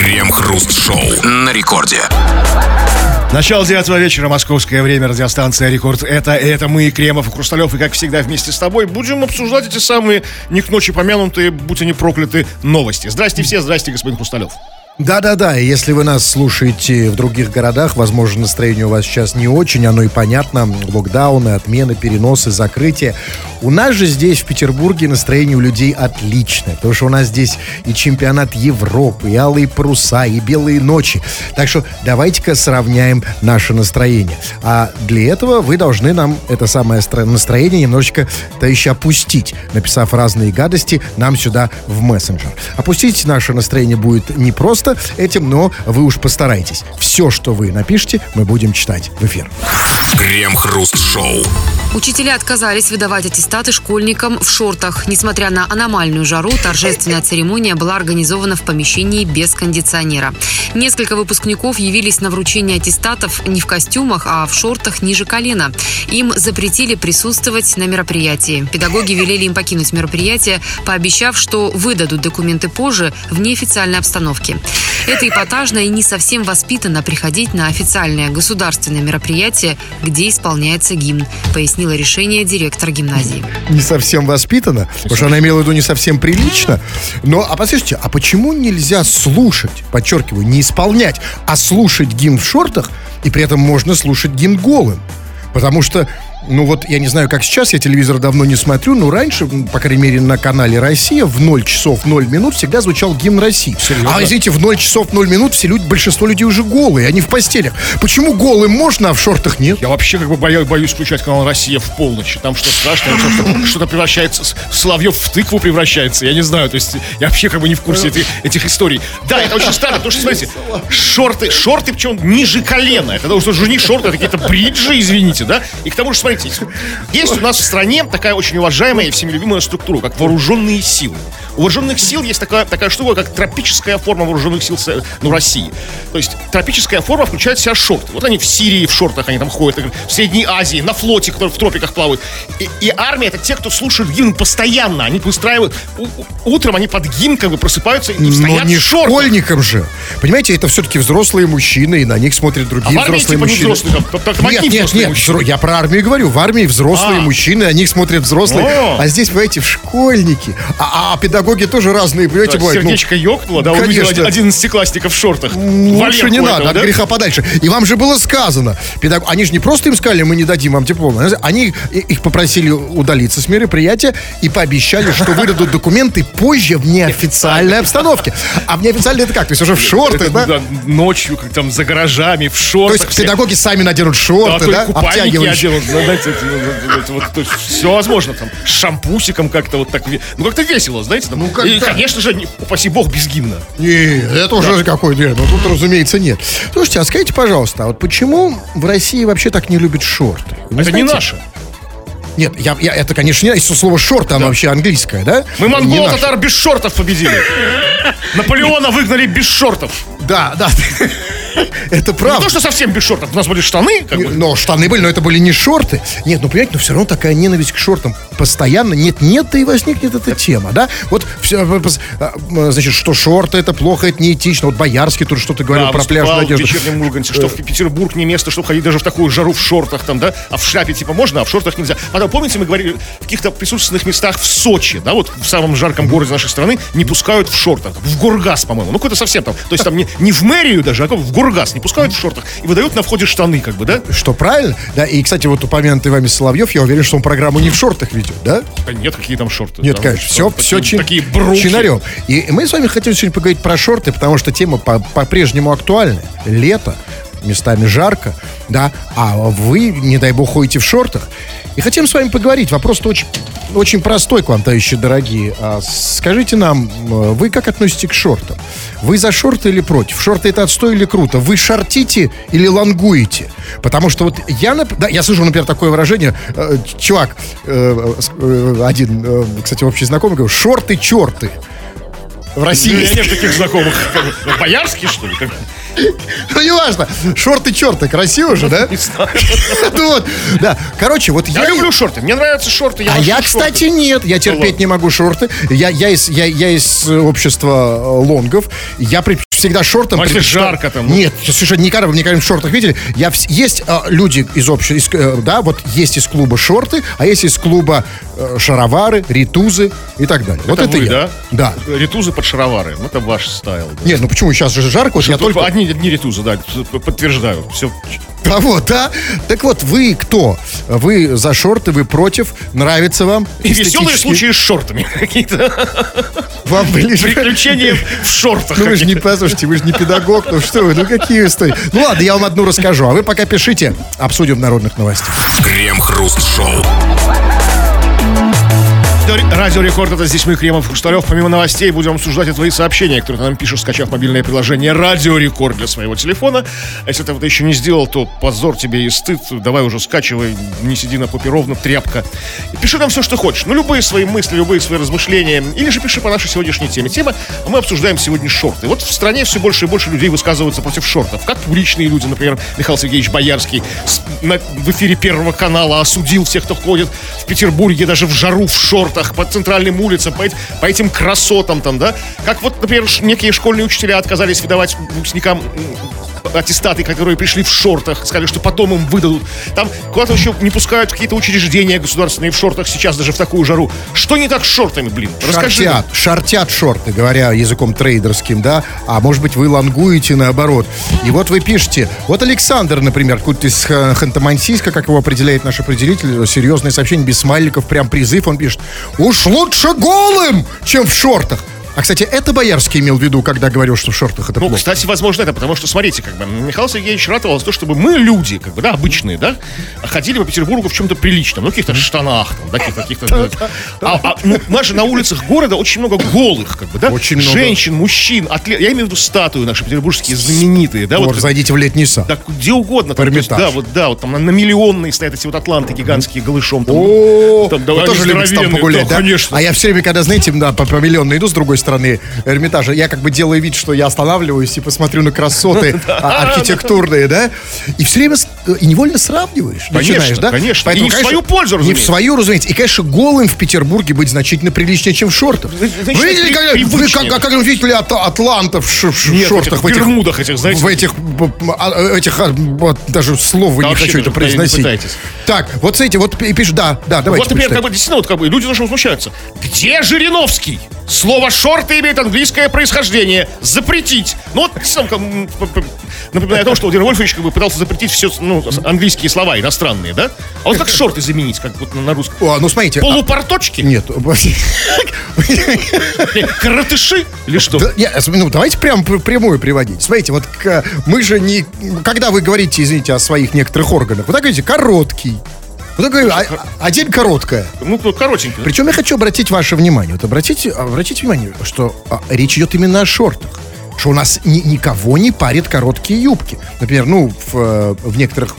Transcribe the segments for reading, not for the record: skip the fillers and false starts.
Крем-хруст-шоу на рекорде. Начало 9 вечера, московское время, радиостанция «Рекорд». Это мы, Кремов и Хрусталев, и как всегда вместе с тобой будем обсуждать эти самые не к ночи помянутые, будь они прокляты, новости. Здрасте все, здрасте, господин Хрусталев. Да-да-да, если вы нас слушаете в других городах, возможно, настроение у вас сейчас не очень, оно и понятно, локдауны, отмены, переносы, закрытия. У нас же здесь, в Петербурге, настроение у людей отличное, потому что у нас здесь и чемпионат Европы, и алые паруса, и белые ночи. Так что давайте-ка сравняем наше настроение. А для этого вы должны нам это самое настроение немножечко, товарищи, опустить, написав разные гадости нам сюда в мессенджер. Опустить наше настроение будет не просто этим, но вы уж постарайтесь. Все, что вы напишите, мы будем читать в эфир. Крем-хруст-шоу. Учителя отказались выдавать аттестаты школьникам в шортах. Несмотря на аномальную жару, торжественная церемония была организована в помещении без кондиционера. Несколько выпускников явились на вручение аттестатов не в костюмах, а в шортах ниже колена. Им запретили присутствовать на мероприятии. Педагоги велели им покинуть мероприятие, пообещав, что выдадут документы позже в неофициальной обстановке. Это эпатажно и не совсем воспитанно приходить на официальное государственное мероприятие, где исполняется гимн, пояснила решение директор гимназии. Не совсем воспитанно, потому что она имела в виду не совсем прилично. Но, послушайте, а почему нельзя слушать, подчеркиваю, не исполнять, а слушать гимн в шортах, и при этом можно слушать гимн голым? Потому что, я не знаю, как сейчас, я телевизор давно не смотрю, но раньше, по крайней мере, на канале «Россия» в 0 часов 0 минут всегда звучал гимн России. Серьезно? А, извините, в 0 часов 0 минут большинство людей уже голые, они в постелях. Почему голым можно, а в шортах нет? Я вообще боюсь включать канал «Россия» в полночь. Там что страшно, что-то превращается, Соловьев в тыкву превращается, я не знаю, то есть я вообще не в курсе этих историй. Да, это очень странно, потому что, смотрите, шорты причем ниже колена. Это уже не шорты, это какие-то бриджи, извините, да? И к тому же, смотрите, есть у нас в стране такая очень уважаемая и всеми любимая структура, как вооруженные силы. У вооруженных сил есть такая штука, как тропическая форма вооруженных сил России. То есть тропическая форма включает в себя шорты. Вот они в Сирии в шортах, они там ходят, в Средней Азии, на флоте, который в тропиках плавают. И армия — это те, кто слушает гимн постоянно. Они выстраивают... Утром они под гимн просыпаются и стоят в шортах. Но не школьникам же. Понимаете, это все-таки взрослые мужчины, и на них смотрят другие взрослые мужчины. Нет, я про армию говорю. В армии взрослые мужчины, на них смотрят взрослые. А здесь, понимаете, в школьники. А педагоги тоже разные, понимаете, бывают. Сердечко ёкнуло, да, увидел 11-классников в шортах. Лучше не надо, от греха подальше. И вам же было сказано, они же не просто им сказали, мы не дадим вам диплом. Они их попросили удалиться с мероприятия и пообещали, что выдадут документы позже в неофициальной обстановке. А в неофициальной это как? То есть уже в шортах, да? Ночью, как там за гаражами, в шортах. То есть педагоги сами наденут шорты, да? Обтягивающие. Все возможно, там, с шампусиком как-то вот так. Как-то весело, знаете. Там. И, конечно же, упаси бог, без гимна. Нет, это уже какой, тут, разумеется, нет. Слушайте, а скажите, пожалуйста, а вот почему в России вообще так не любят шорты? Это не наше. Нет, это, конечно, не... Если слово «шорты», оно вообще английское, да? Мы монголо-татар без шортов победили. Наполеона выгнали без шортов. Да. Это правда. Не то, что совсем без шортов. У нас были штаны. Но штаны были, но это были не шорты. Нет, понимаете, все равно такая ненависть к шортам постоянно. Нет, и возникнет эта тема, да? Вот, значит, что шорты это плохо, это неэтично. Вот Боярский тут что-то говорил про пляжную одежду. В вечернем Урганте, что в Петербург не место, чтобы ходить даже в такую жару в шортах там, да? А в шляпе типа можно, а в шортах нельзя. Потом, помните, мы говорили, в каких-то присутственных местах в Сочи, да, вот в самом жарком городе нашей страны не пускают в шортах. В Гургас, по-моему. Какой-то совсем там. То есть там не в мэрию даже, а в Гургас не пускают в шортах и выдают на входе штаны, да? Что правильно? Да, и, кстати, вот упомянутый вами Соловьев, я уверен, что он программу не в шортах ведет, да? Да нет, какие там шорты? Нет, там, конечно, все такие бруки. Чинарем. И мы с вами хотели сегодня поговорить про шорты, потому что тема по-прежнему актуальна. Лето, местами жарко, да, а вы, не дай бог, ходите в шортах. И хотим с вами поговорить. Вопрос-то очень простой к вам, товарищи дорогие. Скажите нам, вы как относитесь к шортам? Вы за шорты или против? Шорты — это отстой или круто? Вы шортите или лонгуете? Потому что вот я слышу, например, такое выражение. Чувак, один, кстати, общий знакомый, говорит: шорты-черты. В России нет таких знакомых. Боярский, что ли? Ну, не важно. Шорты-черты. Красиво же, да? Не знаю. Вот, да. Короче, вот я люблю шорты. Мне нравятся шорты. Я, кстати, нет. Я терпеть не могу шорты. Я из общества лонгов. Я предпочитаю всегда шортом. А если жарко там? Нет, совершенно никогда вы меня в шортах видели. Есть люди из общества, да, вот есть из клуба шорты, а есть из клуба шаровары, ритузы и так далее. Это вот это вы, я. да? Да. Ритузы под шаровары. Ну, это ваш стайл. Да. Нет, ну почему? Сейчас же жарко. Вот я только... одни ритузы, да, подтверждаю. Все. А вот, да? Так вот, вы кто? Вы за шорты, вы против? Нравится вам? И веселые случаи с шортами какие-то. Вам ближе. Приключения в шортах. Ну вы же не, послушайте, вы же не педагог, ну что вы, ну какие истории? Ну ладно, я вам одну расскажу, а вы пока пишите, обсудим в народных новостях. Крем-хруст-шоу. Радио Рекорд, это здесь мы, Кремов, Хрусталев. Помимо новостей будем обсуждать и твои сообщения, которые ты нам пишешь, скачав мобильное приложение Радио Рекорд для своего телефона. А если ты это еще не сделал, то позор тебе и стыд. Давай уже скачивай, не сиди на попе ровно, тряпка. И пиши нам все, что хочешь. Ну, любые свои мысли, любые свои размышления. Или же пиши по нашей сегодняшней теме. Тема, мы обсуждаем сегодня шорты. Вот в стране все больше и больше людей высказываются против шортов. Как публичные люди, например, Михаил Сергеевич Боярский в эфире Первого канала осудил всех, кто ходит в Петербурге даже в жару в шортах по центральным улицам, по этим красотам там, да? Как вот, например, некие школьные учителя отказались выдавать выпускникам аттестаты, которые пришли в шортах, сказали, что потом им выдадут. Там куда-то еще не пускают какие-то учреждения государственные в шортах сейчас, даже в такую жару. Что не так с шортами, блин? Расскажи. Шортят шорты, говоря языком трейдерским, да? А может быть, вы лонгуете наоборот. И вот вы пишете, вот Александр, например, какой-то из Ханты-Мансийска, как его определяет наш определитель, серьезное сообщение, без смайликов, прям призыв, он пишет, уж лучше голым, чем в шортах. А, кстати, это Боярский имел в виду, когда говорил, что в шортах это плохо. Ну, кстати, возможно, это, потому что, смотрите, как бы, Михаил Сергеевич ратовал за то, чтобы мы, люди, как бы, да, обычные, да, ходили по Петербургу в чем-то приличном, ну, каких-то штанах, там, да, каких-то... Ну, у нас же на улицах города очень много голых, как бы, да, очень много. Женщин, мужчин, атлет. Я имею в виду статуи наши петербургские знаменитые, да, вот. Зайдите в летний сад. Да, где угодно. Там, есть, да, вот там на Миллионной стоят эти вот атланты гигантские голышом. О, там, вы тоже любите там погулять, да? Конечно. А я все время, когда, знаете, да, по Миллионной иду с другой стороны Эрмитажа, я как бы делаю вид, что я останавливаюсь и посмотрю на красоты архитектурные, да? И все время и невольно сравниваешь. Начинаешь, да? Конечно. И не в свою пользу, разумеется. Не в свою, разумеется. И, конечно, голым в Петербурге быть значительно приличнее, чем в шортах. Вы видели, как вы видели атлантов в шортах? В бермудах этих, знаете. В этих даже слов вы не хочу это произносить. Так, вот смотрите, вот и пишешь, да, давайте. Вот, например, как бы, действительно, вот, как бы, люди даже возмущаются. Где Жириновский? Слово «шорты» имеет английское происхождение. Запретить. Ну вот, напоминаю о том, что Владимир Вольфович как бы пытался запретить все, ну, английские слова иностранные, да? А вот как шорты заменить, как вот на русском? Ну, смотрите. Полупорточки? Нет. Коротыши? Или что? Ну, давайте прям прямую приводить. Смотрите, вот мы же не... Когда вы говорите, извините, о своих некоторых органах, вы так говорите, короткий. Вот такой, а день короткая. Ну, коротенькая. Причем я хочу обратить ваше внимание. Вот обратите внимание, что речь идет именно о шортах. Что у нас никого не парят короткие юбки. Например, ну, в некоторых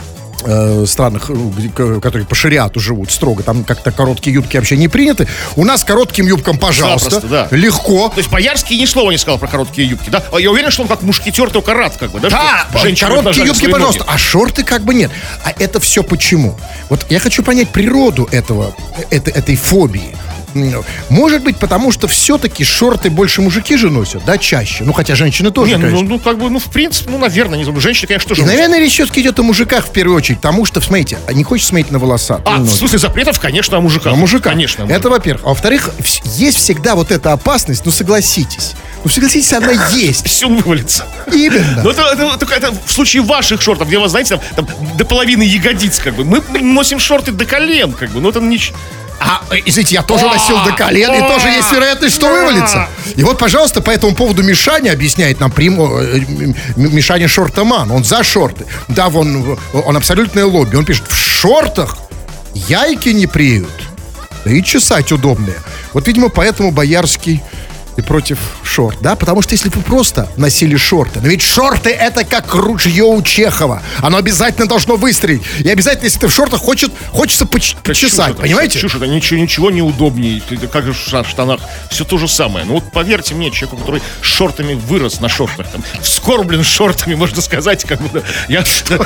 странах, которые по шариату живут строго, там как-то короткие юбки вообще не приняты. У нас коротким юбкам, пожалуйста, запросто, да. Легко. То есть Боярский ни слова не сказал про короткие юбки, да? Я уверен, что он как мушкетер только рад, как бы, да? Да, короткие юбки, пожалуйста, а шорты как бы нет. А это все почему? Вот я хочу понять природу этой фобии. Может быть, потому что все-таки шорты больше мужики же носят, да, чаще. Ну, хотя женщины тоже, конечно. Ну, как бы, ну, в принципе, ну, наверное, не знаю. Женщины, конечно, тоже. И, наверное, речь все-таки идет о мужиках в первую очередь. Потому что, смотрите, не хочешь смотреть на волоса. В смысле запретов, конечно, о мужиках. О мужиках. Конечно. Это, во-первых. А во-вторых, есть всегда вот эта опасность, ну, согласитесь. Ну, согласитесь, она есть. Все вывалится. Именно. Но это в случае ваших шортов, где, вы знаете, там до половины ягодиц, как бы. Мы носим шорты до колен, как бы. Ну, это ничего. Извините, я тоже носил до колен, и тоже есть вероятность, что вывалится. И вот, пожалуйста, по этому поводу Мишаня объясняет нам Мишаня шортоман, он за шорты. Да, он абсолютное лобби. Он пишет, в шортах яйки не преют, да и чесать удобные. Вот, видимо, поэтому Боярский и против шорт, да? Потому что если вы просто носили шорты, но ведь шорты это как ружье у Чехова. Оно обязательно должно выстрелить. И обязательно, если ты в шортах, хочется почесать, понимаете? Чушь, это ничего не удобнее, как в штанах. Все то же самое. Ну вот поверьте мне, человеку, который шортами вырос на шортах, там, вскорблен шортами, можно сказать, как бы, я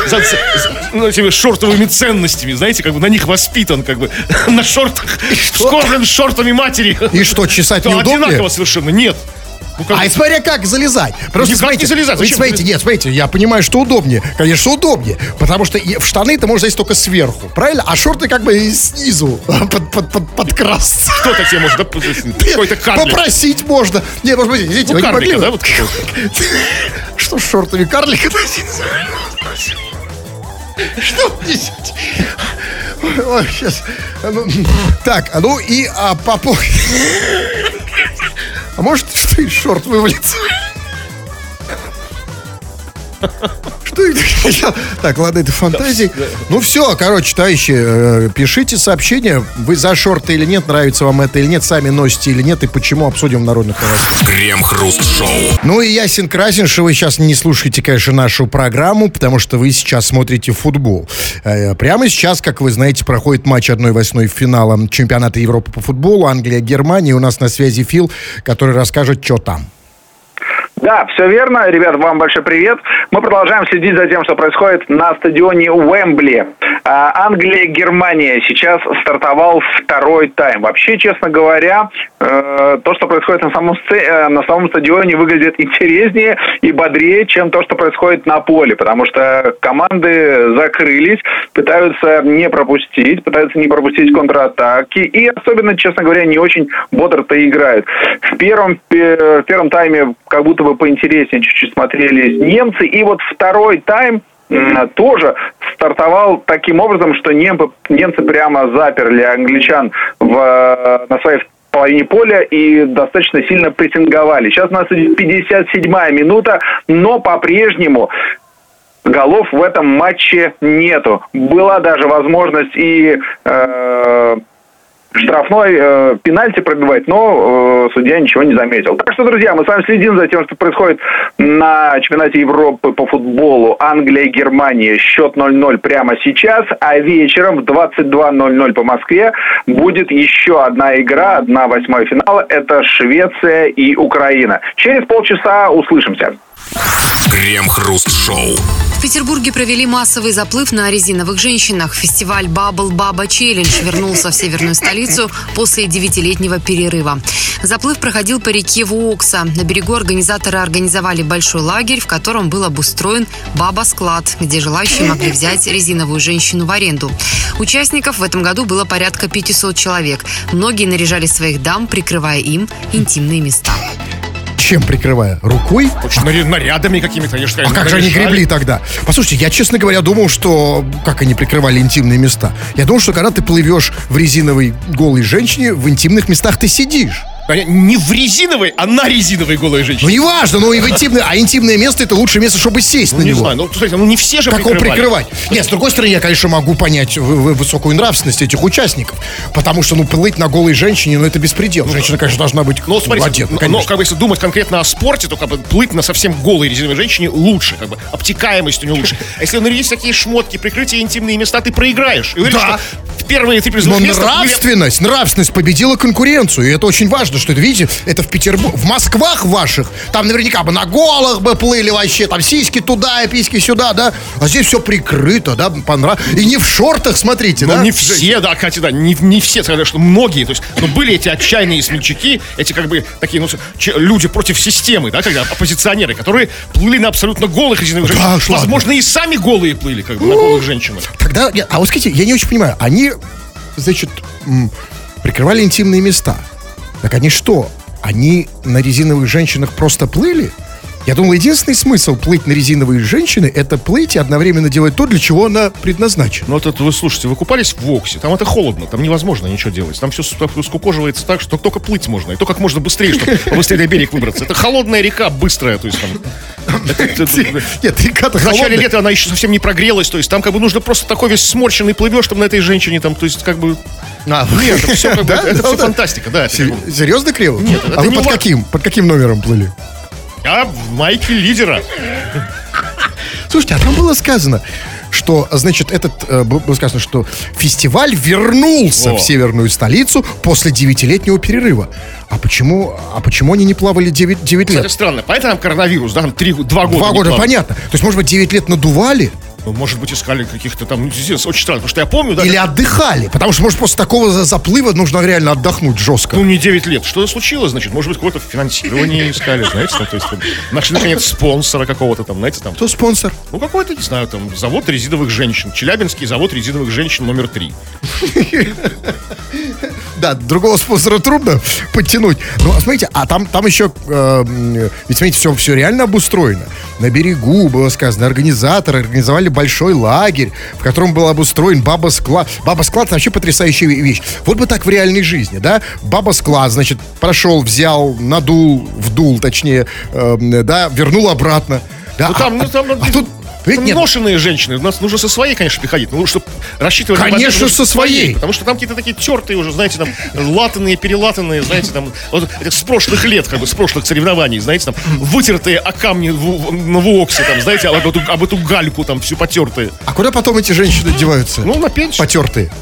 этими шортовыми ценностями, знаете, как бы на них воспитан, как бы, на шортах, вскорблен шортами матери. И что, чесать неудобнее? Одинаково совершенно. Нет. А смотря как залезать. Просто Никак не залезать. Вы смотрите, я понимаю, что удобнее. Конечно, удобнее. Потому что в штаны ты можешь залезть только сверху. Правильно? А шорты как бы снизу подкрасться. Кто-то тебе может, какой-то карлик. Попросить можно. Нет, может быть, видите, вы не могли. Да, вот что с шортами карлика? Что несете? Ой, сейчас. Так, ну и по... А может, что из шорт вывалится? Что это? Так, ладно, это фантазии. Ну все, короче, товарищи, пишите сообщения. Вы за шорты или нет, нравится вам это или нет, сами носите или нет, и почему, обсудим в народных новостях. Крем-хруст-шоу. Ну и ясен красен, что вы сейчас не слушаете, конечно, нашу программу, потому что вы сейчас смотрите футбол. Прямо сейчас, как вы знаете, проходит матч 1/8 финала чемпионата Европы по футболу, Англия-Германия. У нас на связи Фил, который расскажет, что там. Да, все верно. Ребят, вам большой привет. Мы продолжаем следить за тем, что происходит на стадионе Уэмбли. Англия-Германия. Сейчас стартовал второй тайм. Вообще, честно говоря, то, что происходит на самом стадионе, выглядит интереснее и бодрее, чем то, что происходит на поле. Потому что команды закрылись, пытаются не пропустить контратаки. И особенно, честно говоря, не очень бодро-то играют. В первом тайме как будто бы поинтереснее чуть-чуть смотрелись немцы. И вот второй тайм тоже стартовал таким образом, что немцы прямо заперли англичан на своей половине поля и достаточно сильно прессинговали. Сейчас у нас 57-я минута, но по-прежнему голов в этом матче нету. Была даже возможность и штрафной пенальти пробивать, но судья ничего не заметил. Так что, друзья, мы с вами следим за тем, что происходит на чемпионате Европы по футболу Англия-Германия. Счет 0-0 прямо сейчас, а вечером в 22:00 по Москве будет еще одна игра, 1/8 финала. Это Швеция и Украина. Через полчаса услышимся. Крем-хруст-шоу. В Петербурге провели массовый заплыв на резиновых женщинах. Фестиваль Bubble Baba Challenge вернулся в северную столицу после 9-летнего перерыва. Заплыв проходил по реке Вуокса. На берегу организаторы организовали большой лагерь, в котором был обустроен баба-склад, где желающие могли взять резиновую женщину в аренду. Участников в этом году было порядка 500 человек. Многие наряжали своих дам, прикрывая им интимные места. Чем прикрывая? Рукой? Нарядами какими-то. А как же они гребли тогда? Послушайте, я, честно говоря, думал, что... Как они прикрывали интимные места? Я думал, что когда ты плывешь в резиновой голой женщине, в интимных местах ты сидишь. Не в резиновой, а на резиновой голой женщине. Ну, неважно, но и в интимное. А интимное место — это лучшее место, чтобы сесть на него. Не знаю, смотрите, не все же прикрывали. Как он прикрывать? Нет, с другой стороны, я, конечно, могу понять высокую нравственность этих участников. Потому что, плыть на голой женщине, это беспредел. Женщина, конечно, должна быть одета. Но, если думать конкретно о спорте, то плыть на совсем голой резиновой женщине лучше. Обтекаемость у нее лучше. А если нарядить такие шмотки, прикрытие интимные места, ты проиграешь. И говоришь, что первые 3 призовых места... Но нравственность победила конкуренцию. И это очень важно, что это, видите, это в Петербурге, в Москвах ваших, там наверняка бы на голых бы плыли вообще, там сиськи туда и письки сюда, да, а здесь все прикрыто, да, и не в шортах, смотрите, да. Не все, да, Катя, да, не все, сказали, что многие, то есть, были эти отчаянные смельчаки, эти такие, люди против системы, да, когда оппозиционеры, которые плыли на абсолютно голых резиновых женщинах, возможно, и сами голые плыли, на голых женщинах. Тогда, а вот скажите, я не очень понимаю, они, значит, прикрывали интимные места. Так они что? Они на резиновых женщинах просто плыли? Я думал, единственный смысл плыть на резиновые женщины — это плыть и одновременно делать то, для чего она предназначена. Ну, это вы слушайте, вы купались в Воксе, там это холодно, там невозможно ничего делать. Там все скукоживается так, что только плыть можно. И то как можно быстрее, чтобы побыстрее на берег выбраться. Это холодная река, быстрая, то есть там... Нет, река-то в начале лета она еще совсем не прогрелась, то есть там нужно просто такой весь сморщенный плывешь там на этой женщине, там, то есть нет, это все это фантастика, да. Серьезно криво? Нет, а вы под каким номером плыли? Я в майке лидера. Слушайте, а там было сказано, что, значит, было сказано, что фестиваль вернулся в северную столицу после 9-летнего перерыва. А почему они не плавали 9 лет? Кстати, странно. Поэтому коронавирус, да, там 2 года. 2 года, понятно. То есть, может быть, 9 лет надували? Ну, может быть, искали каких-то там, очень странно, потому что я помню, да. Или отдыхали, потому что, может, после такого заплыва нужно реально отдохнуть жестко. Ну, не 9 лет. Что случилось, значит? Может быть, какое-то финансирование искали, знаете, там, то есть, нашли, наконец, спонсора какого-то там, знаете, там. Кто спонсор? Ну, какой-то, не знаю, там, завод резиновых женщин. Челябинский завод резиновых женщин номер 3. Да, другого спонсора трудно подтянуть. Ну, смотрите, а там еще, ведь, смотрите, все реально обустроено. На берегу, было сказано, организаторы организовали большой лагерь, в котором был обустроен баба-склад. Баба-склад — это вообще потрясающая вещь. Вот бы так в реальной жизни, да? Баба-склад, значит, прошел, взял, вдул, точнее, да, вернул обратно. Да, Ну, там тут... Там ношенные женщины. У нас нужно со своей, конечно, приходить. Ну, чтобы рассчитывать... Конечно, со своей. Потому что там какие-то такие тертые уже, знаете, там, латанные, перелатанные, знаете, там, вот, с прошлых лет, как бы, с прошлых соревнований, знаете, там, вытертые о камни на вуоксе, там, знаете, об эту гальку, там, всю потертые. А куда потом эти женщины деваются? Ну, на пенсию. Потертые.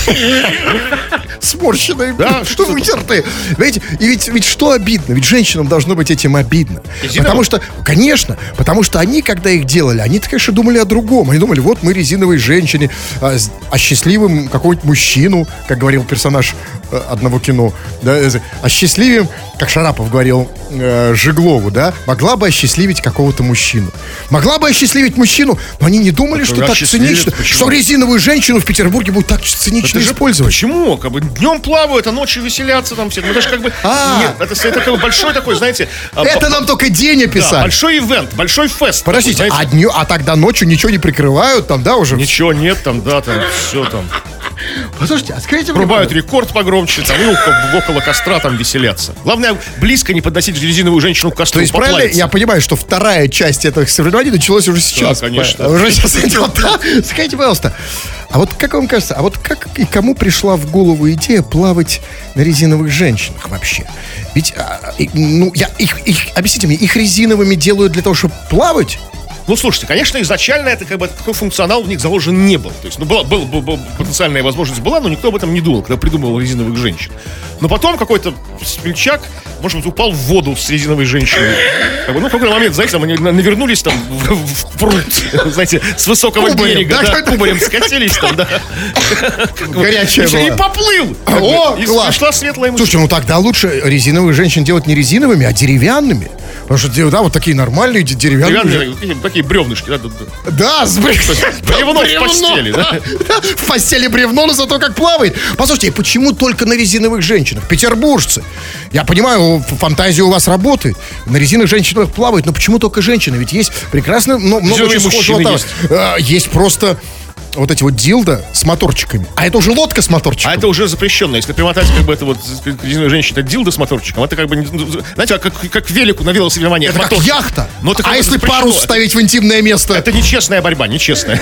Сморщенные, да, что вытертые. Знаете, и ведь что обидно? Ведь женщинам должно быть этим обидно. Потому что, конечно, потому что они, когда их делали, они, конечно, думали о другом. Они думали, вот мы резиновые женщины, осчастливим какого-нибудь мужчину, как говорил персонаж одного кино, да, осчастливим, как Шарапов говорил Жиглову, да, могла бы осчастливить какого-то мужчину. Могла бы осчастливить мужчину, но они не думали, что так цинично, что резиновую женщину в Петербурге будут так цинично использовать. Почему? Как бы днем плавают, а ночью веселятся там все. Ну, это же как бы... Нет, это как бы большой такой, знаете... Это нам только день описали. Да, большой ивент, большой фест. Подождите, а тогда ночью ничего не прикрывают, там, да, уже? Ничего нет, там, да, там, все там. Послушайте, а скажите мне... Врубают рекорд погромче, там, и около костра там веселятся. Главное, близко не подносить резиновую женщину к костру. То есть, правильно, я понимаю, что вторая часть этого соревнования началась уже сейчас. Да, конечно. Уже сейчас идет, да? Скажите, пожалуйста, а вот как вам кажется, а вот как и кому пришла в голову идея плавать на резиновых женщинах вообще? Ведь, объясните мне, их резиновыми делают для того, чтобы плавать? Ну, слушайте, конечно, изначально это как бы такой функционал в них заложен не был. То есть, ну, была потенциальная возможность была, но никто об этом не думал, когда придумывал резиновых женщин. Но потом какой-то смельчак, может быть, упал в воду с резиновой женщиной. Как бы, ну, в какой-то момент, знаете, там они навернулись там в пруд, знаете, с высокого берега, да, кубарем скатились там, да. Горячая была. И поплыл. О, и класс. пришла светлая мысль. Слушайте, ну тогда лучше резиновых женщин делать не резиновыми, а деревянными. Потому что, да, вот такие нормальные деревянные. Такие бревнышки, да? Да, с бревно в постели, да? В постели бревно, но зато как плавает. Послушайте, почему только на резиновых женщинах? Петербуржцы. Я понимаю, фантазия у вас работает. На резиновых женщинах плавают, но почему только женщины? Ведь есть прекрасно, много очень схожего. Есть просто... Вот эти вот дилдо с моторчиками. А это уже лодка с моторчиком. А это уже запрещенно. Если примотать как бы это вот резиновая женщина, это дилдо с моторчиком, это как бы, знаете, как велику на велосоревнованиях. Это как яхта. Но это а если парус ставить в интимное место? Это нечестная борьба, нечестная.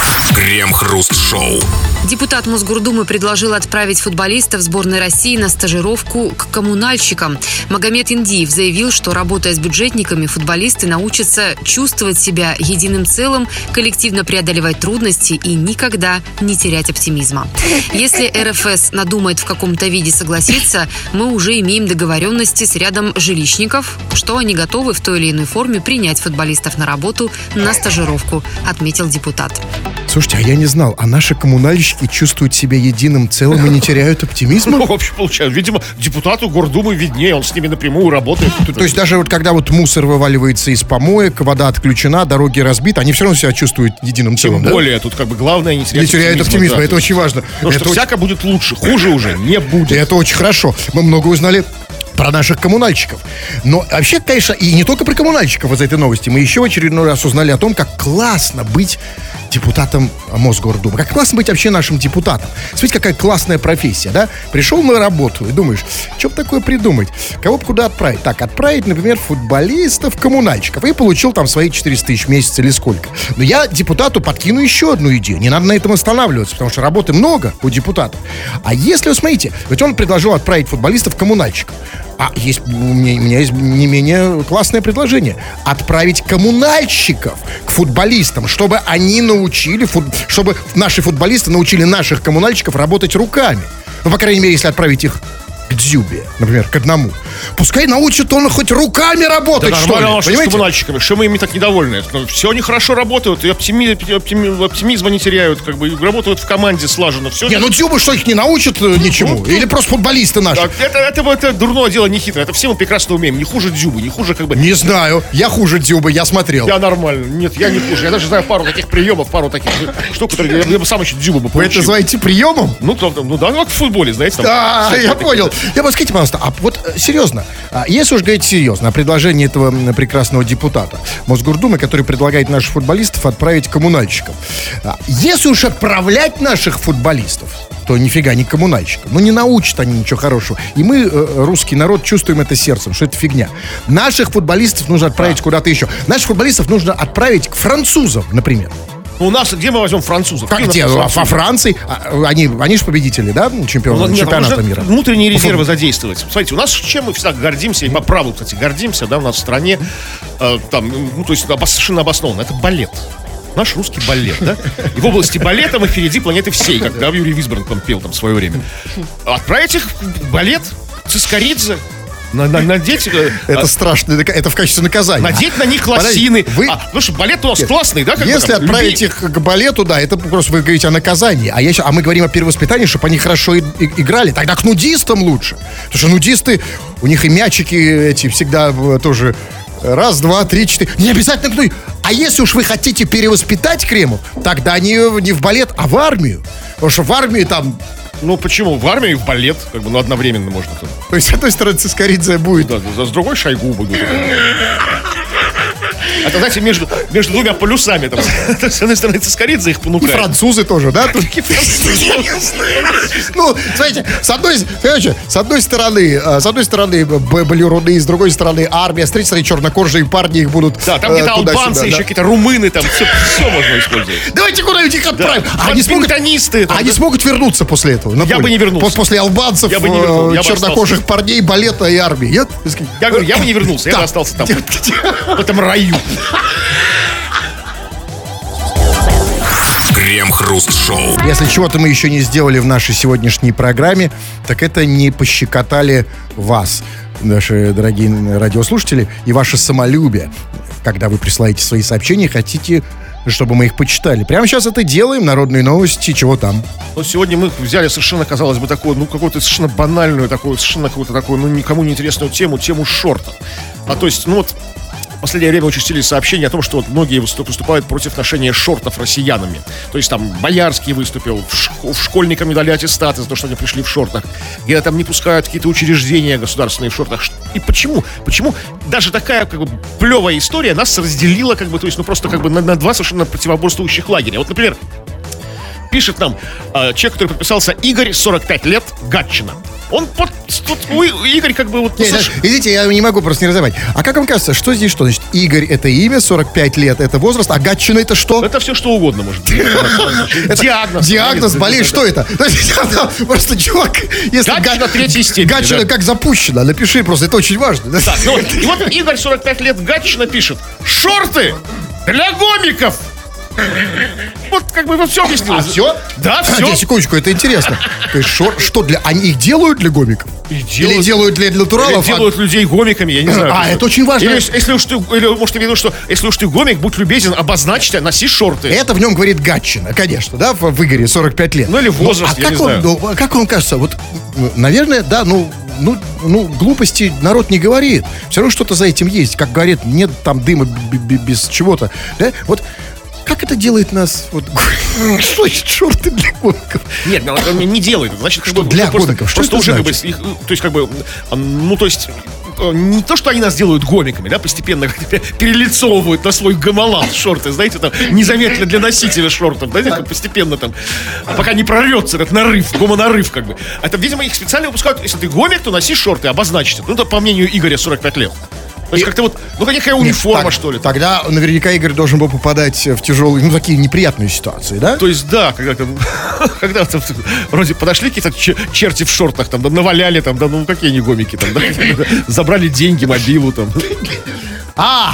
Крем-хруст-шоу. Депутат Мосгордумы предложил отправить футболистов сборной России на стажировку к коммунальщикам. Магомед Индиев заявил, что, работая с бюджетниками, футболисты научатся чувствовать себя единым целым, коллективно преодолевать трудности и никогда не терять оптимизма. Если РФС надумает в каком-то виде согласиться, мы уже имеем договоренности с рядом жилищников, что они готовы в той или иной форме принять футболистов на работу на стажировку, отметил депутат. Слушайте, а я не знал, а наши коммунальщики чувствуют себя единым целым и не теряют оптимизма? Ну, в общем, получается, видимо, депутату Гордумы виднее, он с ними напрямую работает. То есть даже вот когда вот мусор вываливается из помоек, вода отключена, дороги разбиты, они все равно себя чувствуют единым целым, да? Тем более, тут как бы главное не терять оптимизма. Да, это очень важно. Потому что всяко будет лучше, хуже уже не будет. Это очень хорошо. Мы много узнали про наших коммунальщиков. Но вообще, конечно, и не только про коммунальщиков из этой новости. Мы еще в очередной раз узнали о том, как классно быть депутатом Мосгордумы. Как классно быть вообще нашим депутатом. Смотрите, какая классная профессия, да? Пришел на работу и думаешь, что бы такое придумать? Кого бы куда отправить? Так, отправить, например, футболистов, коммунальщиков. И получил там свои 400 тысяч в месяц или сколько. Но я депутату подкину еще одну идею. Не надо на этом останавливаться, потому что работы много у депутатов. А если, смотрите, ведь он предложил отправить футболистов коммунальщиков. А есть, у меня есть не менее классное предложение. Отправить коммунальщиков к футболистам, чтобы они научили, чтобы наши футболисты научили наших коммунальщиков работать руками. Ну, по крайней мере, если отправить их к Дзюбе, например, к одному, пускай научит он хоть руками работать, что ли, нормально, что с понимаете? коммунальщиками, что мы ими так недовольны. Ну, все они хорошо работают, и оптимизма не теряют, как бы, и работают в команде слаженно. Все. Не, ну Дзюба что, их не научит ничему? Или просто футболисты наши? Так, это дурное дело, не хитро. Это все мы прекрасно умеем. Не хуже Дзюбы, не хуже, как бы. Не знаю, я хуже Дзюбы, я смотрел. Я нормально. Нет, я не хуже. Я даже знаю пару таких приемов, пару таких штук, которые я бы сам еще Дзюбу бы Вы это получил. называете приемом? Ну, да, как в футболе, знаете, там. Да, я понял. Скажите, пожалуйста, а вот серьезно, если уж говорить серьезно, о предложении этого прекрасного депутата Мосгордумы, который предлагает наших футболистов отправить к коммунальщикам. Если уж отправлять наших футболистов, то нифига не коммунальщикам. Ну, не научат они ничего хорошего. И мы, русский народ, чувствуем это сердцем, что это фигня. Наших футболистов нужно отправить куда-то еще. Наших футболистов нужно отправить к французам, например. У нас, где мы возьмем французов? Как где? Во Франции. Они же победители, да? Чемпионата мира. Внутренние резервы задействовать. Смотрите, у нас чем мы всегда гордимся, и по праву, кстати, гордимся, да, у нас в стране, там, ну, то есть совершенно обоснованно, это балет. Наш русский балет, да? И в области балета мы впереди планеты всей, как Юрий Висборн там пел там в свое время. Отправить их в балет, Цискоридзе, надеть... Это страшно, это в качестве наказания. Надеть на них лосины. Потому что балет у нас классный, да? Если отправить их к балету, да, это просто вы говорите о наказании. А мы говорим о перевоспитании, чтобы они хорошо играли. Тогда к нудистам лучше. Потому что нудисты, у них и мячики эти всегда тоже... Раз, два, три, четыре. Не обязательно кнуть. А если уж вы хотите перевоспитать Кремов, тогда не в балет, а в армию. Потому что в армии там... Ну почему? В армию и в балет, как бы, ну, одновременно можно. То есть, с одной стороны, Цискоридзе будет. Да, с другой Шойгу будет. Это, знаете, между двумя полюсами. Там, с одной стороны, Цискоридзе их понукает. И французы тоже, да? Ну, смотрите, с одной стороны балеруны, с другой стороны армия, с третьей стороны чернокожие парни, их будут... Да, там где-то албанцы, еще какие-то румыны, там все можно использовать. Давайте куда-нибудь их отправим. Бадминтонисты. Они смогут вернуться после этого? Я бы не вернулся. После албанцев, чернокожих парней, балета и армии. Нет? Я говорю, я бы не вернулся, я бы остался там, в этом раю. Крем-хруст-шоу. Если чего-то мы еще не сделали в нашей сегодняшней программе, так это не пощекотали вас, наши дорогие радиослушатели, и ваше самолюбие, когда вы присылаете свои сообщения, хотите, чтобы мы их почитали. Прямо сейчас это делаем. Народные новости, чего там. Но сегодня мы взяли совершенно, казалось бы, такую, ну, какую-то совершенно банальную, совершенно какую-то такую, ну, никому не интересную тему шорта. То есть, ну, вот, в последнее время участились сообщения о том, что вот многие выступают против ношения шортов россиянами. То есть там Боярский выступил, школьникам не дали аттестаты за то, что они пришли в шортах. Где там не пускают какие-то учреждения государственные в шортах. И почему? Почему даже такая, как бы, плевая история нас разделила, как бы, то есть, ну, просто, как бы, на два совершенно противоборствующих лагеря. Вот, например, пишет нам человек, который подписался Игорь, 45 лет, Гатчина. Он Игорь как бы вот... Видите, я не могу просто не разобрать. А как вам кажется, что здесь что? Значит, Игорь — это имя, 45 лет — это возраст, а Гатчина — это что? Это все что угодно может быть. Диагноз. Диагноз, болезнь, что это? Просто чувак... Гатчина третьей степени. Гатчина как запущена, напиши просто, это очень важно. И вот Игорь, 45 лет, Гатчина пишет: шорты для гомиков. Вот как бы вот все объяснилось. А все? Да, все. Секундочку, это интересно. То есть что для... Они их делают для гомиков? Или делают для натуралов? Или делают людей гомиками, я не знаю. Это очень важно. Или может ты видел, что если уж ты гомик, будь любезен, обозначь, носи шорты. Это в нем говорит Гатчина, конечно, да, в Игоре 45 лет. Ну или возраст, я не знаю. Как вам кажется, вот, наверное, да, ну, глупости народ не говорит. Все равно что-то за этим есть. Как говорит, нет там дыма без чего-то. Да? Вот как это делает нас? Вот, что значит шорты для гомиков? Нет, он не делает. Значит, что для гомиков? Что это уже значит? То есть, как бы, ну, то есть, не то, что они нас делают гомиками, да, постепенно перелицовывают на свой гомолан шорты, знаете, там, незаметно для носителя шортов, да, постепенно там, пока не прорвется этот нарыв, гомонарыв, как бы. Это, видимо, их специально выпускают. Если ты гомик, то носи шорты, обозначь это. Ну, это по мнению Игоря, 45 лет. То есть как-то вот, ну, какая униформа, что ли. Тогда наверняка Игорь должен был попадать в тяжелые, ну, такие неприятные ситуации, да? То есть, да, когда там вроде подошли какие-то черти в шортах, там, да, наваляли, там, да, ну, какие они гомики, там, да, забрали деньги, мобилу, там.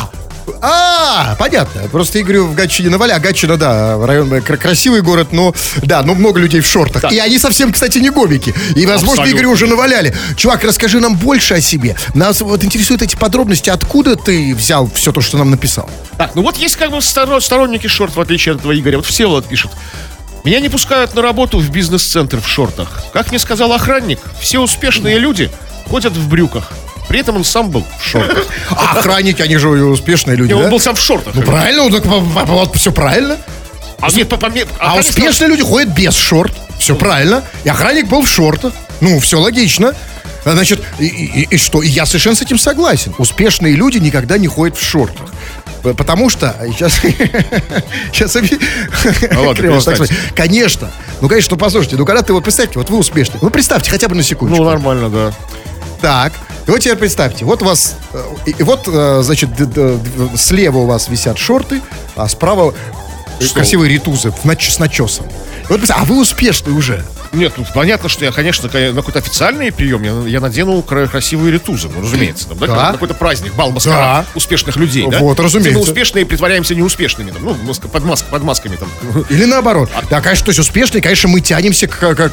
Понятно. Просто я говорю, в Гатчине наваляли. А Гатчина, да, район красивый город, но много людей в шортах. Да. И они совсем, кстати, не гомики. И, возможно, Абсолютно. Игорь уже наваляли. Чувак, расскажи нам больше о себе. Нас вот интересуют эти подробности. Откуда ты взял все то, что нам написал? Так, ну вот есть как бы сторонники шорт, в отличие от этого Игоря. Вот Всеволод пишет. Меня не пускают на работу в бизнес-центр в шортах. Как мне сказал охранник, все успешные люди ходят в брюках. При этом он сам был в шортах. А охранники, они же успешные люди, И он да? был сам в шортах. Ну, правильно, вот все правильно. А нет, по мне... А успешные люди ходят без шорт. Все правильно. И охранник был в шортах. Ну, все логично. Значит, и что? И я совершенно с этим согласен. Успешные люди никогда не ходят в шортах. Потому что... Сейчас... Конечно. Ну, конечно, послушайте. Ну, когда ты вот представьте, вот вы успешный. Ну, представьте хотя бы на секундочку. Ну, нормально, да. Так, и вот теперь представьте, вот у вас, значит, слева у вас висят шорты, а справа красивые ритузы с начесом. И вот представьте, а вы успешный уже. Нет, ну понятно, что я, конечно, на какой-то официальный прием я надену красивые ритузы, ну, разумеется, там, да? Да. На какой-то праздник, бал, маскарад успешных людей, да? Вот, разумеется. Где мы успешные притворяемся неуспешными, там, ну, под масками, там. Или наоборот. Да, конечно, то есть успешный, конечно, мы тянемся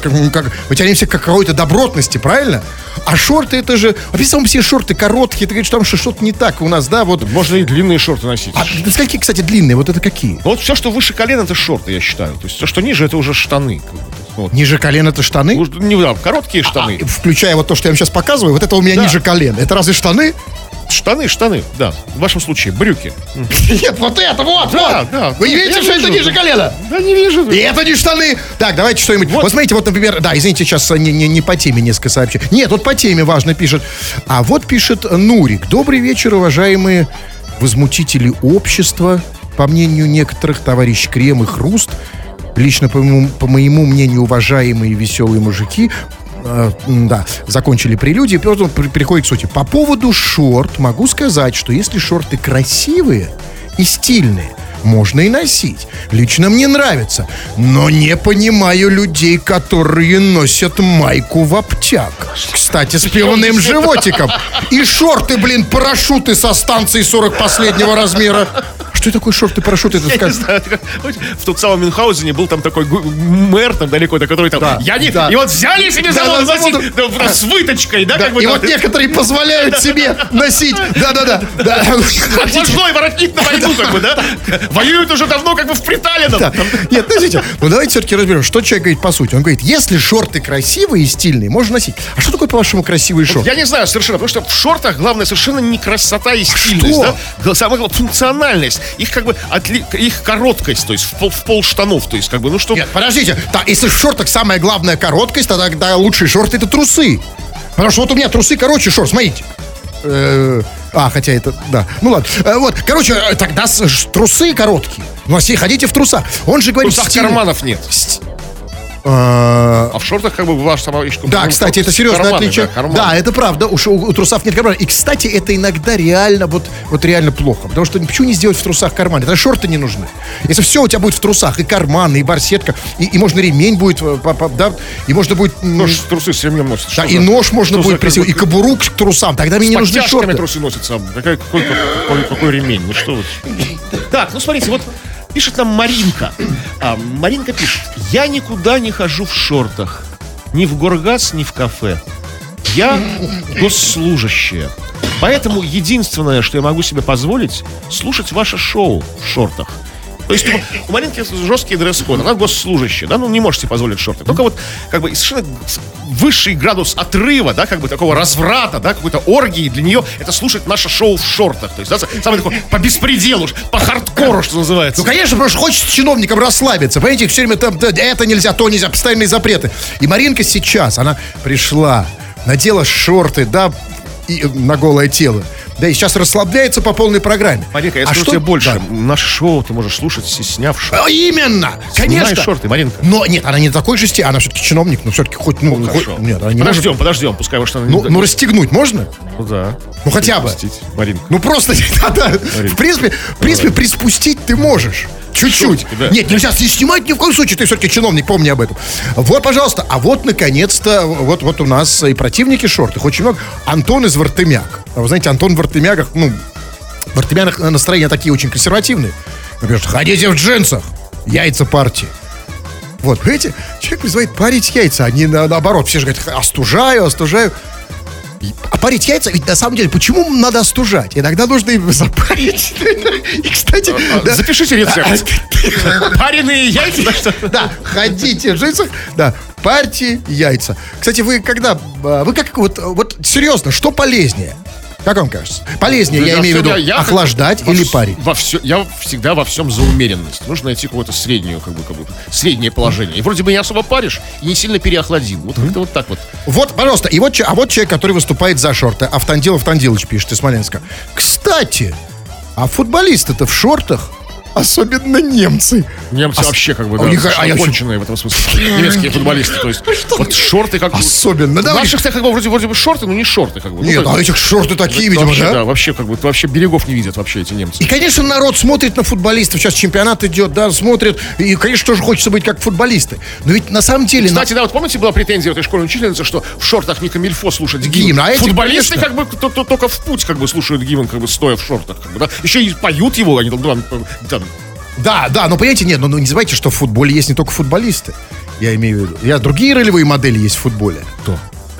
к какой-то добротности, правильно? А шорты это же... Во-первых, все шорты короткие, ты говоришь, там что-то не так у нас, да? Вот. Можно и длинные шорты носить. А какие, кстати, длинные? Вот это какие? Ну, вот все, что выше колена, это шорты, я считаю. То есть все, что ниже, это уже штаны. Вот. Ниже колена это штаны? Да, короткие штаны. Включая вот то, что я вам сейчас показываю, вот это у меня ниже колена. Это разве штаны? Штаны, да. В вашем случае брюки. Нет, вот это, вот. Да. Вы не видите, что это ниже колена? Да, не вижу. И это не штаны. Так, давайте что-нибудь. Вот смотрите, вот, например, да, извините, сейчас не по теме несколько сообщений. Нет, вот по теме важно пишет. А вот пишет Нурик. Добрый вечер, уважаемые возмутители общества. По мнению некоторых, товарищ Крем и Хруст, лично по моему мнению, уважаемые веселые мужики, закончили прелюдию, и потом переходит к сути. По поводу шорт могу сказать, что если шорты красивые и стильные, можно и носить. Лично мне нравится. Но не понимаю людей, которые носят майку в обтяг. Кстати, с пивным животиком. И шорты, парашюты со станции 40 последнего размера. Что такое шорты-парашюты? Я не знаю, в тот самом Мюнхгаузене был там такой мэр там далеко-то, который там... Да. И вот взяли себе завод носить с выточкой, да? И вот некоторые позволяют себе носить. Да. Отложной воротник на войну, как бы, да? Воюют уже давно, как бы в приталенном. Нет, подождите, давайте все-таки разберем, что человек говорит по сути. Он говорит, если шорты красивые и стильные, можно носить. А что такое, по-вашему, красивые шорты? Я не знаю совершенно, потому что в шортах главное совершенно не красота и стильность, да? Самое главное, функциональность. Их как бы их короткость, то есть в пол штанов, то есть как бы, ну что... Нет, подождите, если в шортах самая главная короткость, тогда лучшие шорты это трусы. Потому что вот у меня трусы короче шорт, смотрите. Хотя это, да. Ну ладно. Вот, короче, тогда трусы короткие. Ну, а все ходите в трусах. Он же говорит... В трусах карманов нет. А в шортах как бы ваша сама... Да, кстати, это серьезное отличие. Да, это правда. У трусов нет кармана. И, кстати, это иногда реально вот реально плохо. Потому что почему не сделать в трусах карман? Это шорты не нужны. Если все у тебя будет в трусах, и карманы, и барсетка, и можно ремень будет, да, и можно будет... Трусы с ремнем носят. Да, и нож можно будет присылать, и кобуру к трусам. Тогда мне не нужны шорты. С трусы носятся. Какой ремень? Ну что вот. Так, ну смотрите, вот... Пишет нам Маринка. Маринка пишет: я никуда не хожу в шортах. Ни в горгаз, ни в кафе. Я госслужащая. Поэтому единственное, что я могу себе позволить, слушать ваше шоу в шортах. То есть у Маринки жесткий дресс-код, она госслужащая, да, ну не можете позволить шорты. Только вот как бы совершенно высший градус отрыва, да, как бы такого разврата, да, какой-то оргии для нее это слушать наше шоу в шортах. То есть, да, самое такое по беспределу, по хардкору, что называется. Ну, конечно, потому что хочется чиновникам расслабиться. Понимаете, все время там это нельзя, то нельзя, постоянные запреты. И Маринка сейчас, она пришла, надела шорты, да, и на голое тело. Да, и сейчас расслабляется по полной программе. Маринка, я скажу тебе больше. Да. Наше шоу ты можешь слушать, сняв шорты. Именно! Конечно! Снимай шорты, Маринка. Но нет, она не такой же она все-таки чиновник, но все-таки хоть, нет, она не подождем, пускай его что-то... Ну, расстегнуть можно? Ну, да. Ну, хотя бы. Маринка. Ну, просто, да. В принципе, приспустить ты можешь. Чуть-чуть. Да. Нет, нельзя снимать ни в коем случае. Ты все-таки чиновник, помни об этом. Вот, пожалуйста. А вот, наконец-то, вот у нас и противники шортов. Очень много. Антон из Вартемяк. Вы знаете, Антон в Вартемягах, Вот у меня настроения такие очень консервативные. Например, ходите в джинсах, яйца партии. Вот, понимаете, человек призывает парить яйца, а не наоборот. Все же говорят, остужаю. А парить яйца, ведь на самом деле, почему надо остужать? Иногда нужно их запарить. И, кстати... Запишите рецепт. Пареные яйца. Да, ходите в джинсах, да, парьте яйца. Кстати, вы когда... Вы как, вот серьезно, что полезнее? Как вам кажется? Полезнее, я имею в виду, охлаждать или парить? Я всегда во всем за умеренность. Нужно найти какое-то среднее положение. И вроде бы не особо паришь, и не сильно переохладил. Вот как-то вот так вот. Вот, пожалуйста, и вот человек, который выступает за шорты. Автандилович пишет из Смоленска. Кстати, а футболисты-то в шортах, особенно немцы. Немцы вообще конченые в этом смысле. Немецкие футболисты. То есть вот шорты как бы... Особенно, да? Наших как бы вроде бы шорты, но не шорты как бы. Нет, этих шорты такие, видимо, вообще, да? Да, вообще как бы вообще берегов не видят вообще эти немцы. И, конечно, народ смотрит на футболистов. Сейчас чемпионат идет, да, смотрит. И, конечно, тоже хочется быть как футболисты. Но ведь на самом деле... Кстати, да, вот помните, была претензия этой школьной учительницы, что в шортах не камильфо слушать гимн. А футболисты как бы только в путь как бы слушают гимн, как бы стоя в шортах. Как бы, да? Еще и поют его, они там. Да, но понимаете, нет, не забывайте, что в футболе есть не только футболисты. Я имею в виду. Другие ролевые модели есть в футболе. Кто?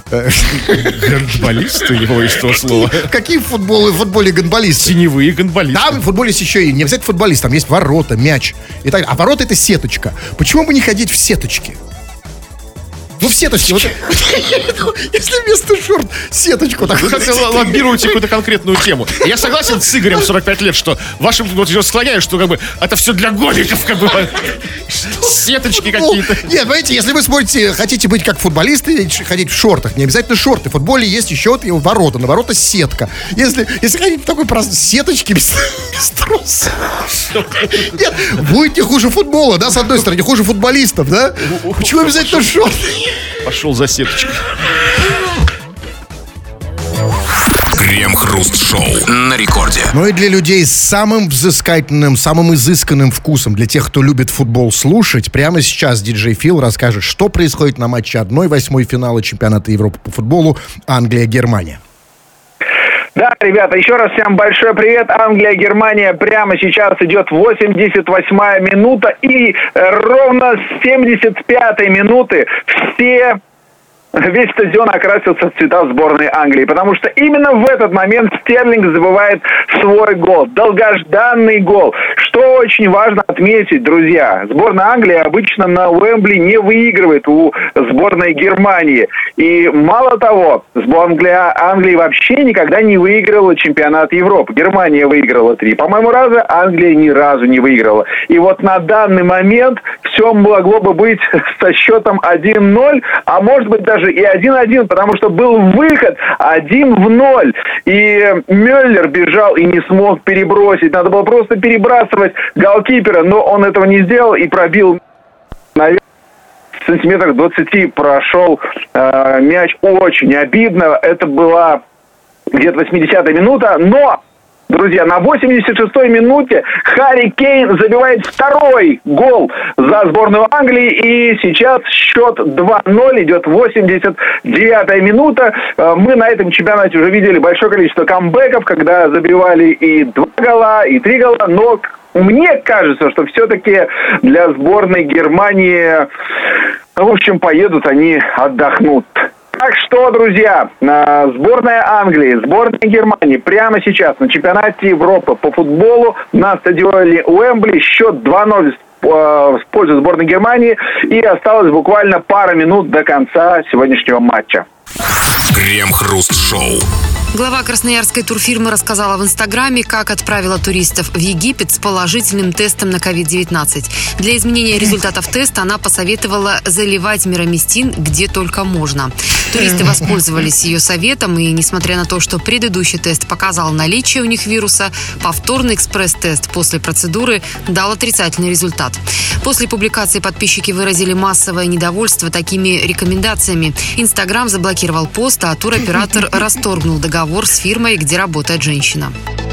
Гандболисты, его из того слова. Какие в футболе гандболисты? Теневые гандболисты. Там в футболе есть еще и не обязательно футболист, там есть ворота, мяч. И так. А ворота — это сеточка. Почему бы не ходить в сеточки? Ну, в сеточке. Вот, если вместо шорт сеточку. Вы как-то лоббируете какую-то конкретную тему. Я согласен с Игорем 45 лет, что вашим склоняюсь, что как бы это все для годиков, как бы. Сеточки какие-то. Нет, понимаете, если вы хотите быть как футболисты, ходить в шортах, не обязательно шорты. В футболе есть еще ворота, на ворота сетка. Если ходить в такой просто сеточке без труса. Нет, будет не хуже футбола, да, с одной стороны, не хуже футболистов, да? Почему обязательно шорты? Пошел за сеточкой. Крем-хруст-шоу на рекорде. Ну и для людей с самым взыскательным, самым изысканным вкусом, для тех, кто любит футбол слушать, прямо сейчас диджей Фил расскажет, что происходит на матче 1/8 финала чемпионата Европы по футболу Англия-Германия. Да, ребята, еще раз всем большой привет. Англия-Германия прямо сейчас идет 88-я минута. И ровно с 75-й минуты весь стадион окрасился в цвета сборной Англии, потому что именно в этот момент Стерлинг забивает свой гол, долгожданный гол. Что очень важно отметить, друзья, сборная Англии обычно на Уэмбли не выигрывает у сборной Германии. И мало того, сборная Англии вообще никогда не выиграла чемпионат Европы. Германия выиграла 3, по-моему, раза, Англия ни разу не выиграла. И вот на данный момент все могло бы быть со счетом 1-0, а может быть даже и 1-1, потому что был выход 1-0. И Мюллер бежал и не смог перебросить. Надо было просто перебрасывать голкипера, но он этого не сделал и пробил, наверное, в сантиметрах 20 прошел мяч. Очень обидно. Это была где-то 80-я минута, но... Друзья, на 86-й минуте Харри Кейн забивает второй гол за сборную Англии. И сейчас счет 2-0, идет 89-я минута. Мы на этом чемпионате уже видели большое количество камбэков, когда забивали и 2 гола, и 3 гола. Но мне кажется, что все-таки для сборной Германии, в общем, поедут они отдохнут. Так что, друзья, сборная Англии, сборная Германии прямо сейчас на чемпионате Европы по футболу на стадионе Уэмбли. Счет 2-0 в пользу сборной Германии. И осталось буквально пара минут до конца сегодняшнего матча. Крем-хруст-шоу. Глава красноярской турфирмы рассказала в Инстаграме, как отправила туристов в Египет с положительным тестом на COVID-19. Для изменения результатов теста она посоветовала заливать мироместин где только можно. Туристы воспользовались ее советом, и несмотря на то, что предыдущий тест показал наличие у них вируса, повторный экспресс-тест после процедуры дал отрицательный результат. После публикации подписчики выразили массовое недовольство такими рекомендациями. Инстаграм заблокировал пост, а туроператор расторгнул договор с фирмой, где работает женщина.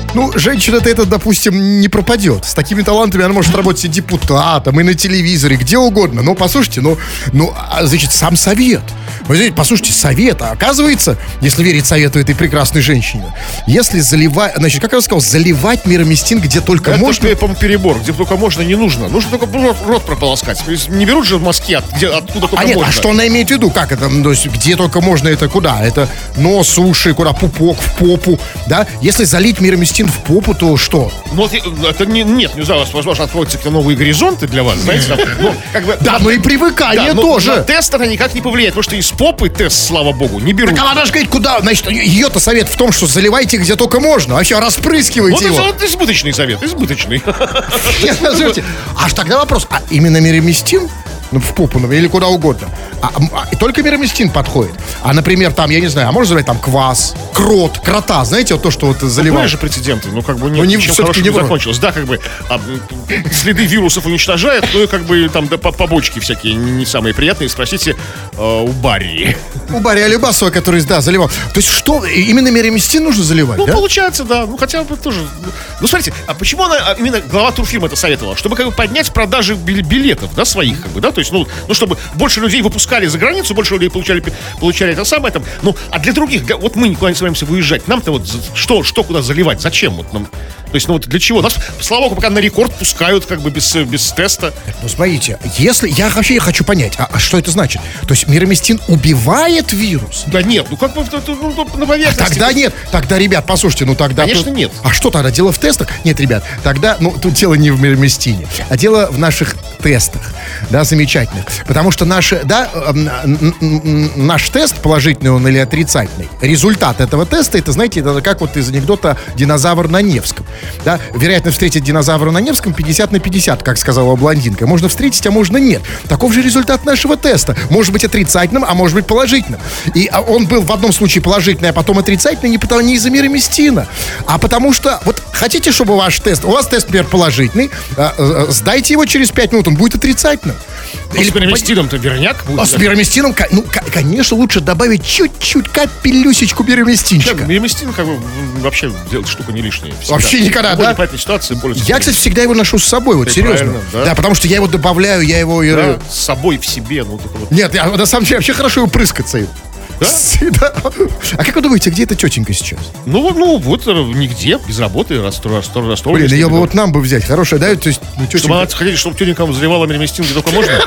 Ну, женщина-то это, допустим, не пропадет. С такими талантами она может работать и депутатом, и на телевизоре, где угодно. Но, послушайте, значит, сам совет. Вы знаете, послушайте, совет. А оказывается, если верить совету этой прекрасной женщине, если заливать, значит, как я сказал, заливать мироместин где только это можно. Это, по-моему, перебор. Где только можно, не нужно. Нужно только рот прополоскать. То есть не берут же в Москве, откуда только нет, можно. А что она имеет в виду? Как это? То есть где только можно, это куда? Это нос, уши, куда? Пупок, в попу, да? Если залить мироместин в попу, то что? Ну, это не знаю, возможно, откроются какие-то новые горизонты для вас, знаете, там, Да, но и привыкание тоже. На тест это никак не повлияет, потому что из попы тест, слава богу, не берут. Так она же говорит, куда? Значит, ее-то совет в том, что заливайте где только можно. Вообще распрыскивайте его. Это избыточный совет, избыточный. А тогда вопрос, а именно мироместин? В попу, или куда угодно. И только мироместин подходит. А, например, там, я не знаю, можно заливать там квас, крота, знаете, вот то, что вот заливают. Были же прецеденты, нет, ничем хорошим не закончилось. Да, следы вирусов уничтожает, и там побочки всякие не самые приятные. Спросите у Барри. У Барри Алибасова, который, заливал. То есть что, именно мироместин нужно заливать, да? Получается, да. Хотя бы тоже. Смотрите, а почему она, именно глава турфирмы это советовала? Чтобы поднять продажи билетов, да, своих, да, то есть, чтобы больше людей выпускали за границу, больше людей получали это самое там. А для других, вот мы никуда не собираемся выезжать, нам-то вот что куда заливать, зачем вот нам? То есть, для чего? Нас, слава богу, пока на рекорд пускают без теста. Смотрите, если, я вообще хочу понять, а что это значит? То есть мироместин убивает вирус? Да нет, на поверхности. Тогда нет, тогда, ребят, послушайте, тогда... Конечно, нет. А что тогда, дело в тестах? Нет, ребят, тогда, тут дело не в мироместине, а дело в наших тестах, да, замечательных. Потому что наш тест, положительный он или отрицательный, результат этого теста, это, знаете, это как вот из анекдота «Динозавр на Невском». Да, вероятно, встретить динозавра на Невском 50/50, как сказала блондинка. Можно встретить, а можно нет. Таков же результат нашего теста. Может быть отрицательным, а может быть положительным. И он был в одном случае положительный, а потом отрицательный не из-за мироместина, а потому что, вот хотите, чтобы у вас тест, например, положительный, сдайте его через 5 минут, он будет отрицательным. Или с мироместином-то верняк будет. А с мироместином, конечно, лучше добавить чуть-чуть, капелюсечку мироместинчика. Мироместин, вообще делать штука не лишняя. Всегда. Вообще никогда, да? По этой ситуации я, кстати, всегда его ношу с собой, вот серьезно. Да, потому что я его добавляю, я его... Да, с собой в себе. Нет, на самом деле, вообще хорошо его прыскаться им. Да? А как вы думаете, где эта тетенька сейчас? Вот нигде, без работы, расстроилась. Блин, ее бы вот нам бы взять, хорошая, да? То есть, хотите, чтобы тетенька вам заливала мироместин, где только можно?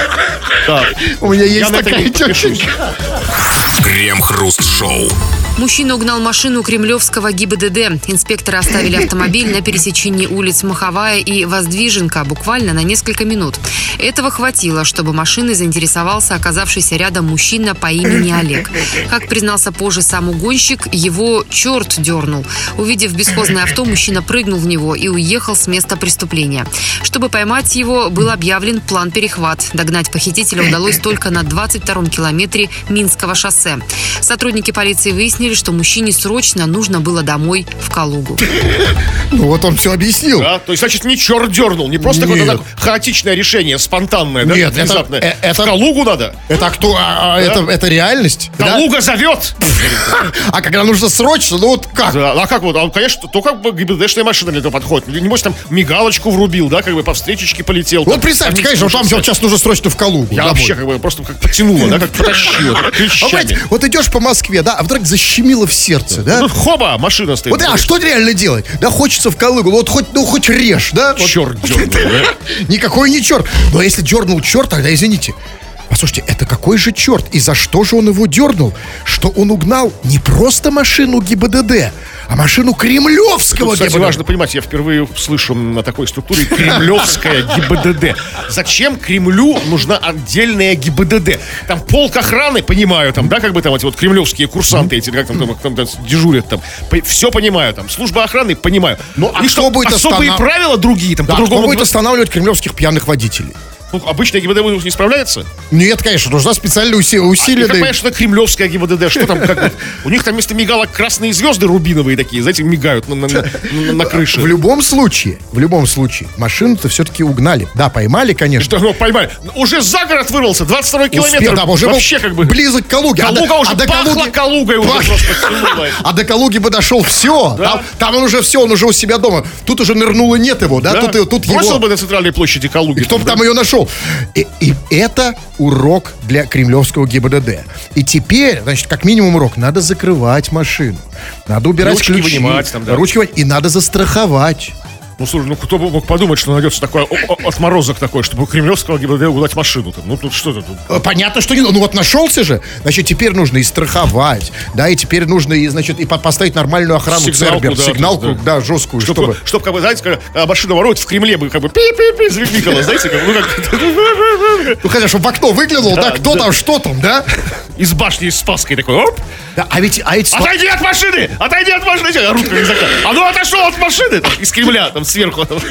У меня есть такая тетенька. Крем-хруст-шоу. Мужчина угнал машину Кремлевского ГИБДД. Инспекторы оставили автомобиль на пересечении улиц Маховая и Воздвиженка буквально на несколько минут. Этого хватило, чтобы машиной заинтересовался оказавшийся рядом мужчина по имени Олег. Как признался позже сам угонщик, его черт дернул. Увидев бесхозное авто, мужчина прыгнул в него и уехал с места преступления. Чтобы поймать его, был объявлен план-перехват. Догнать похитителя удалось только на 22-м километре Минского шоссе. Сотрудники полиции выяснили, что мужчине срочно нужно было домой в Калугу. Вот он все объяснил. Да, то есть, значит, не черт дернул, не просто какое-то хаотичное решение, спонтанное, да? Нет, это в Калугу надо. Это кто? Это реальность? Калуга зовет! А когда нужно срочно, как? А как конечно, то ГИБДДшная машина для этого подходит. Небось там мигалочку врубил, да, по встречке полетел. Вот представьте, конечно, там сейчас нужно срочно в Калугу. Я вообще просто потянуло, да, как потащило. Вот идешь по Москве, да, а вдруг защемило в сердце, да? Хоба, машина стоит. Вот, а что реально делать? Да, хочется в Калугу, вот хоть режь, да? Черт дернул, да? Никакой не черт. Но если дернул черт, тогда извините. Послушайте, это какой же черт? И за что же он его дернул? Что он угнал не просто машину ГИБДД, а машину Кремлевского ГИБДД. Кстати, важно понимать, я впервые слышу на такой структуре Кремлевская ГИБДД. Зачем Кремлю нужна отдельная ГИБДД? Там полк охраны, понимаю, там, да, эти вот кремлевские курсанты, эти, как там дежурят, там, все понимаю, там, служба охраны, понимаю. Ну, а что будет особые правила другие, там, по-другому. Кто будет останавливать кремлевских пьяных водителей? Ну, обычная ГИБДД не справляется? Нет, конечно, нужна специально Я как усиленная... понимаю, что это кремлевская ГИБДД. Что там, как вот, у них там вместо мигалок красные звезды рубиновые такие, знаете, мигают на крыше. В любом случае, машину-то все-таки угнали. Да, поймали, конечно. Что, ну, поймали. Уже за город вырвался, 22-й километр. Да, уже вообще был как бы... близок к Калуге. Калуга уже пахла Калугой уже просто тянула. А до Калуги бы дошел, все. Да. Там он уже все, он уже у себя дома. Тут уже нырнуло, нет его, да? Да. Тут Бросил его... бы на центральной площади Калуги. И кто бы да? там ее нашел? И это урок для кремлевского ГИБДД. И теперь, значит, как минимум урок, надо закрывать машину. Надо убирать Ручки ключи. вынимать там, да. Ручки вынимать. И надо застраховать. Ну, слушай, ну кто бы мог подумать, что найдется такой отморозок такой, чтобы у кремлевского ГИБДД угнать машину. Ну, тут что тут? Понятно, что не... Ну, вот нашелся же. Значит, теперь нужно и страховать, да, и теперь нужно, и, значит, и поставить нормальную охрану Цербер, сигналку, да, жесткую, чтобы... Чтобы, как бы, знаете, когда машина ворует, в Кремле бы, как бы, пи-пи-пи, звякало, знаете, как, ну, как... Ну, хотя, чтобы в окно выглянул, да, кто там, что там, да? Из башни, из Спасской такой, оп! Да, а ведь... Отойди от машины! Отойди от машины! Рутка из окна. А ну отошел от машины! Там, из Кремля, там, сверху. Там.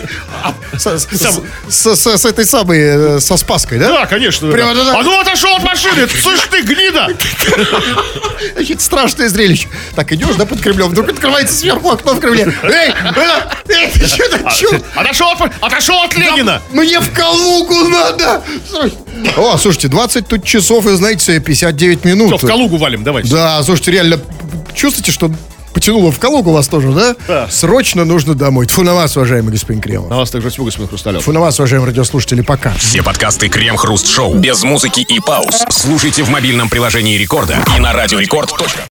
С этой самой, со Спасской, да? Да, конечно. Прямо Да. туда. А ну отошел от машины! Слышь ты, гнида! Значит, страшное зрелище. Так, идешь, да, под Кремлем, вдруг открывается сверху окно в Кремле. Эй, ты что? Отошел от Ленина! Мне в Калугу надо! О, слушайте, 20 тут часов и, знаете, 59 минут. Что, в Калугу валим, давайте. Да, слушайте, реально, чувствуете, что потянуло в Калугу вас тоже, да? Да. Срочно нужно домой. Тьфу на вас, уважаемый господин Кремов. На вас также тьфу, господин Хрусталев. Тьфу на вас, уважаемые радиослушатели, пока. Все подкасты Крем-Хруст Шоу без музыки и пауз слушайте в мобильном приложении Рекорда и на радиорекорд.ру.